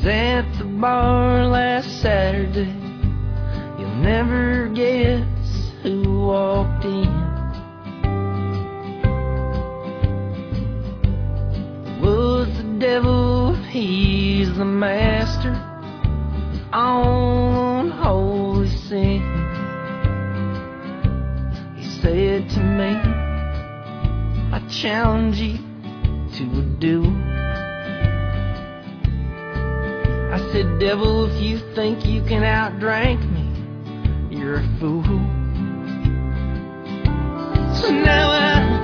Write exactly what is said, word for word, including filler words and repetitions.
was at the bar last Saturday. You'll never guess who walked in. It was the devil, he's the master on holy sin. He said to me, I challenge you to a duel. I said, devil, if you think you can outdrink me, you're a fool. So now I